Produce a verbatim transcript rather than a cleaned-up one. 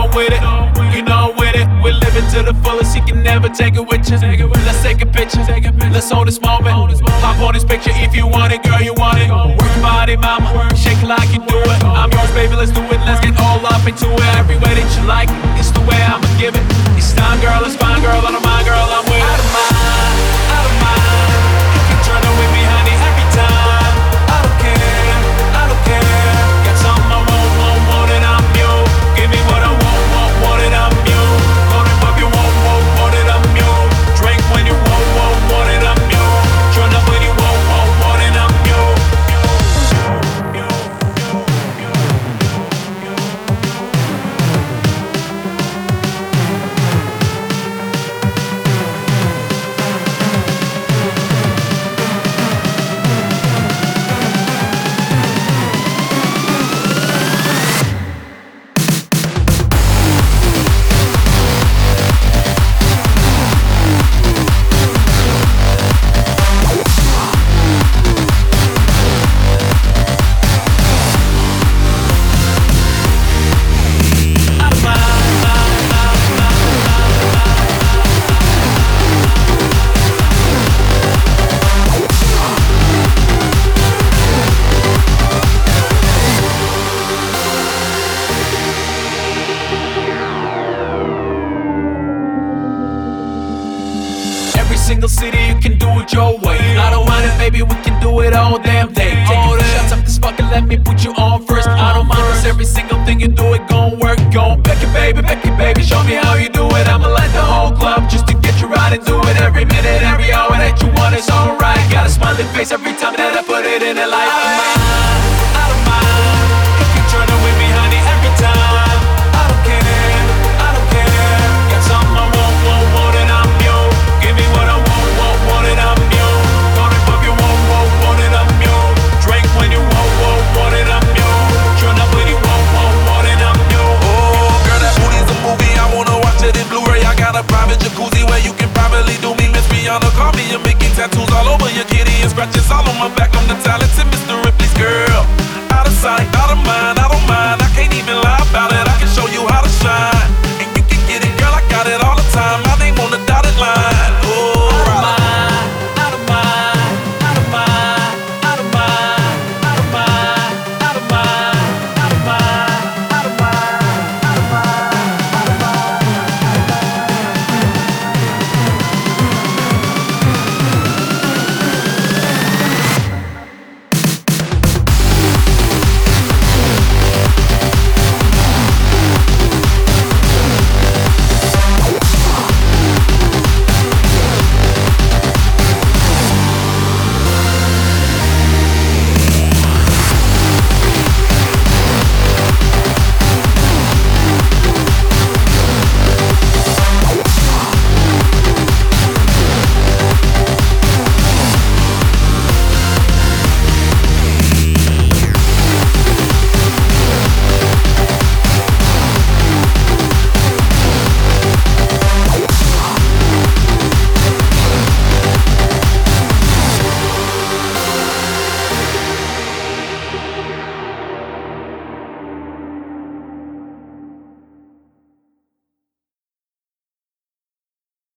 I'm with it, you know I'm with it. We're living to the fullest, you can never take it with you. Let's take a picture, let's hold this moment. Hop on this picture if you want it, girl, you want it. Work your body, mama, shake it like you do it. I'm yours, baby, let's do it, let's get all up into it. Every way that you like it, it's the way I'ma give it. It's time, girl, it's fine, girl, I don't mind, girl, I'm with it. I don't mind, I don't mind. You can turn up with me, honey, every time. I don't care, I don't care. Got something I want, want, want, and I'm you. Give me what I want, want, want, and I'm you. Call it what you want, want, want, and I'm you. Drink when you want, want, want, and I'm you. Turn up when you want, want, want, and I'm you. Single city, you can do it your way. I don't mind it, baby, we can do it all damn day. Take all the shots up this fucking, let me put you on first. I don't mind, cause every single thing you do, it gon' work. Gon' back it, baby, back it, baby, show me how you do it. I'ma light the whole club just to get you right and do it. Every minute, every hour that you want, it's alright. Got a smiling face every time that I put it in the light.